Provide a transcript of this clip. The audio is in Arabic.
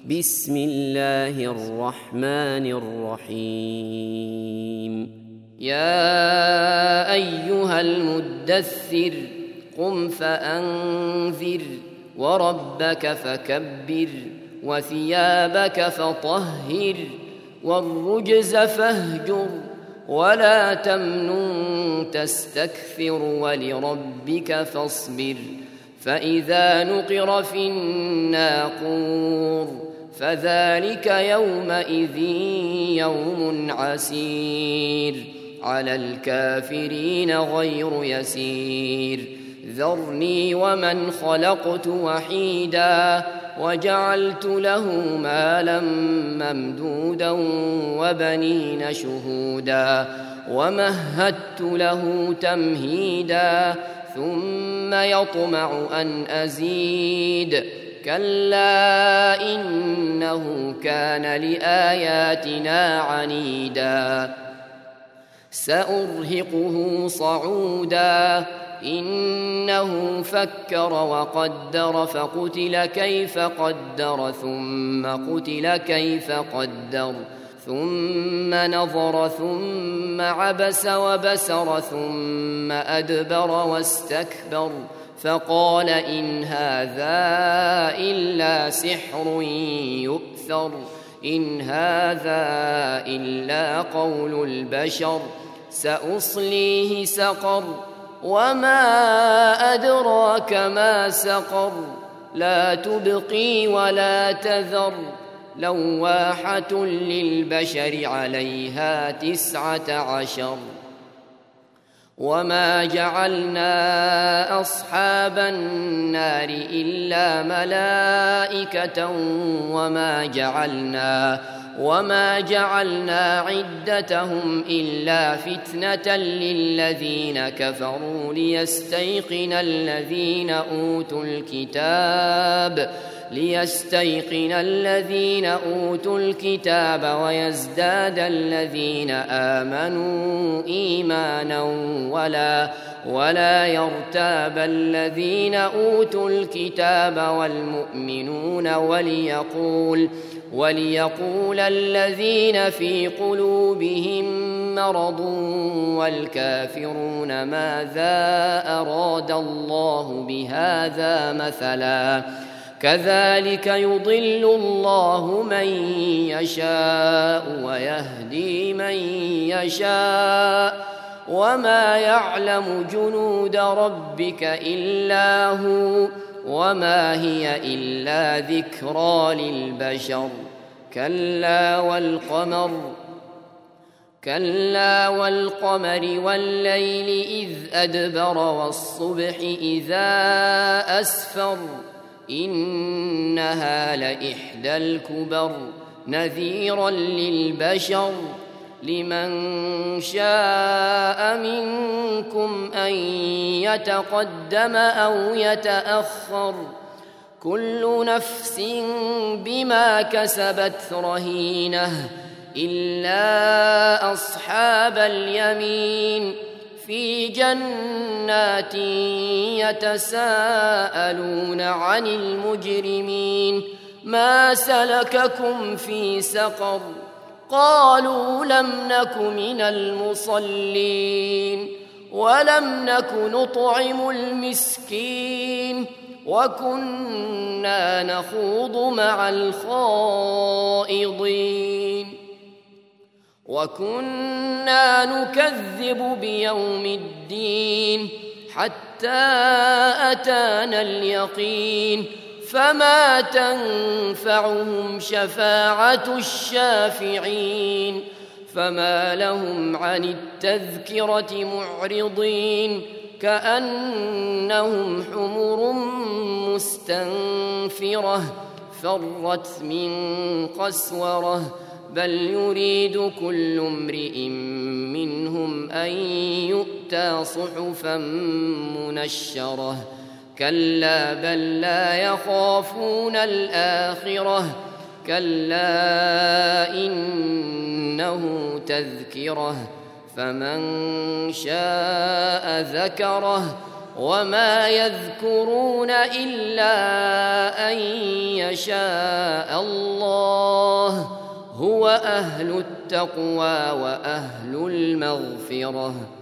بسم الله الرحمن الرحيم يا أيها المدثر قم فأنذر وربك فكبر وثيابك فطهر والرجز فاهجر ولا تمنن تستكثر ولربك فاصبر فإذا نقر في الناقور فذلك يومئذ يوم عسير على الكافرين غير يسير ذرني ومن خلقت وحيدا وجعلت له مالا ممدودا وبنين شهودا ومهدت له تمهيدا ثم يطمع أن أزيد كلا إنه كان لآياتنا عنيدا سأرهقه صعودا إنه فكر وقدر فقتل كيف قدر ثم قتل كيف قدر ثم نظر ثم عبس وبسر ثم أدبر واستكبر فقال إن هذا إلا سحر يؤثر إن هذا إلا قول البشر سأصليه سقر وما أدراك ما سقر لا تبقي ولا تذر لواحة للبشر عليها 19 وما جعلنا أصحاب النار إلا ملائكة وما جعلنا عدتهم إلا فتنة للذين كفروا ليستيقن الذين أوتوا الكتاب ويزداد الذين آمنوا إيمانا ولا يرتاب الذين أوتوا الكتاب والمؤمنون وليقول الذين في قلوبهم مرض والكافرون ماذا أراد الله بهذا مثلا كذلك يضل الله من يشاء ويهدي من يشاء وما يعلم جنود ربك إلا هو وما هي إلا ذكرى للبشر كلا والقمر والليل إذ أدبر والصبح إذا أسفر إنها لإحدى الكبر نذيرا للبشر لمن شاء منكم أن يتقدم أو يتأخر كل نفس بما كسبت رهينة إلا أصحاب اليمين في جنات يتساءلون عن المجرمين ما سلككم في سقر قالوا لم نك من المصلين ولم نك نطعم المسكين وكنا نخوض مع الخائضين وكنا نكذب بيوم الدين حتى أتانا اليقين فما تنفعهم شفاعة الشافعين فما لهم عن التذكرة معرضين كأنهم حمر مستنفرة فرت من قسورة بل يريد كل امرئ منهم أن يؤتى صحفا منشرة كلا بل لا يخافون الآخرة كلا إنه تذكرة فمن شاء ذكره وما يذكرون إلا أن يشاء الله هو أهل التقوى وأهل المغفرة.